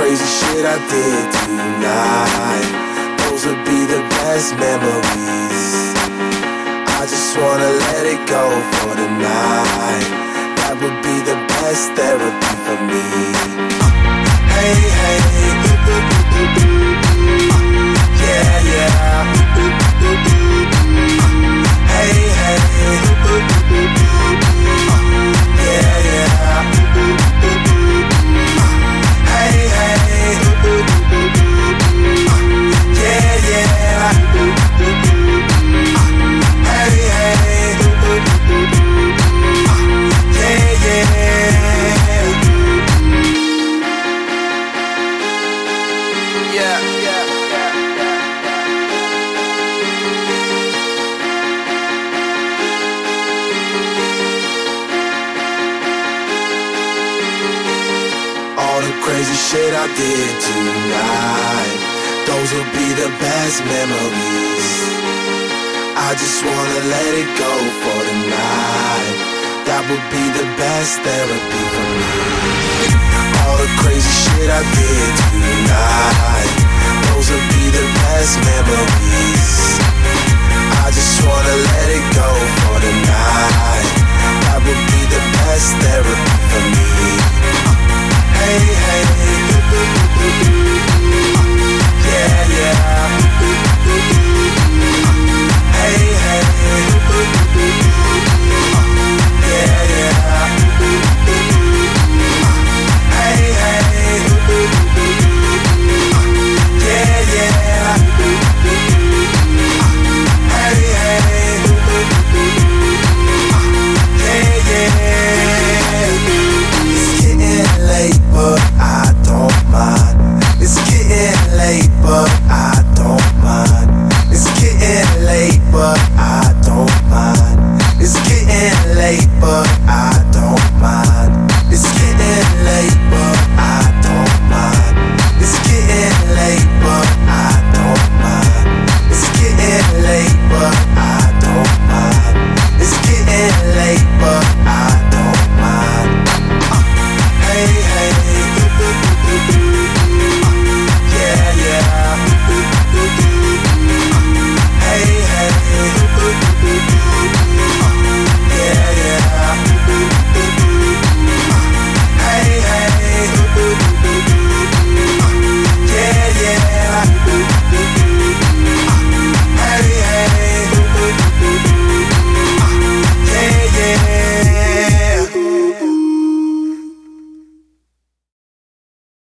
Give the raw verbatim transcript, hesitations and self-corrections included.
crazy shit I did tonight, those would be the best memories. I just wanna let it go for the night. That would be the best therapy for me. Hey, hey, ooh, ooh, ooh, ooh, ooh. Yeah, yeah. Ooh, ooh, ooh, ooh. Hey, hey, ooh, ooh, ooh, ooh. Yeah, yeah. Ooh, ooh, ooh, ooh. Hey, hey, ooh, ooh, ooh, ooh. Yeah, yeah. Ooh, ooh, ooh, ooh. Hey, hey, ooh, ooh, ooh, ooh. Yeah, yeah. Yeah, yeah, yeah, yeah. All the crazy shit I did tonight, those will be the best memories. I just wanna let it go for the night. That would be the best therapy for me. All the crazy shit I did